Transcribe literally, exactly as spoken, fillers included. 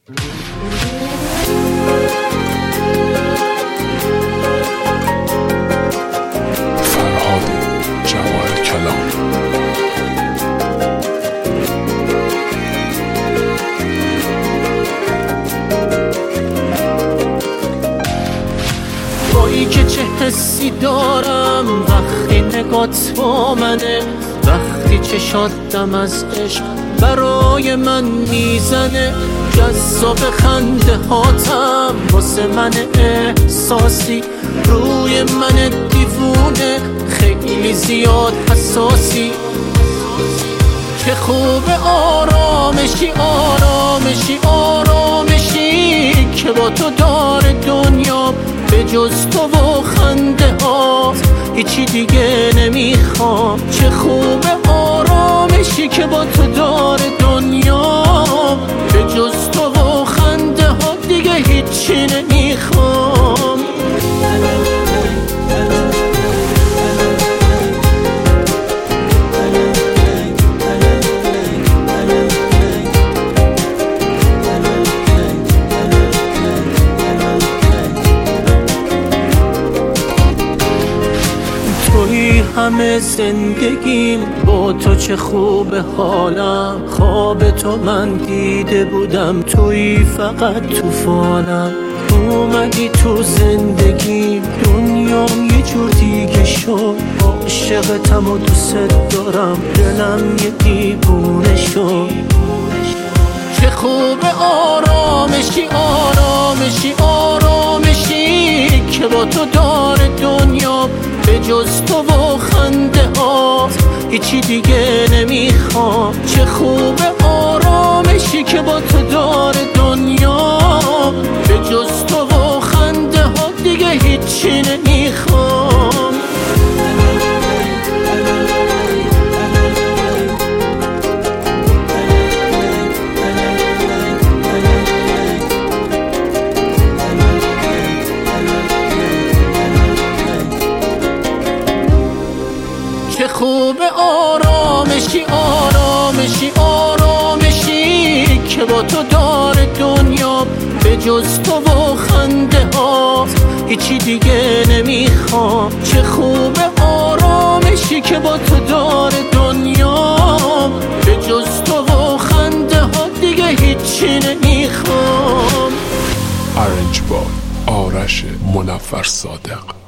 فرهاد جواهر کلام. تویی که چه حسی دارم وقتی نگات با منه، وقتی چشاتم از عشق برای من میزنه، جذاب خنده هاتم واسه من احساسی، روی من دیوونه خیلی زیاد حساسی. چه خوب آرامشی آرامشی آرامشی که با تو داره دنیا، به جز تو و خنده ها هیچی دیگه نمیخوام. چه خوب آرامشی که با تو داره دنیا، به جز تو و خنده ها دیگه هیچی نمیخوام. توی همه زندگیم با تو چه خوب حالم، خواب تو من دیده بودم توی فقط تو فالم. اومدی تو زندگیم دنیام یه جور دیگه شد، عاشقتم و دوست دارم دلم یه دیوونه شد. چه خوب آرامشی آرامشی آرامشی که با تو داره دنیا، به جز تو و خنده ها هیچی دیگه نمیخوام. چه خوب آرامشی که با تو داره دنیا، به جز تو و خنده ها دیگه هیچی نمیخوام. چه خوب آرامشی آرامشی آرامشی که با تو داره دنیا، به جز تو و خنده ها هیچی دیگه نمیخوام. چه خوب آرامشی که با تو داره دنیا، به جز تو و خنده ها دیگه هیچی نمیخوام. ارنج با آرش منور صادق.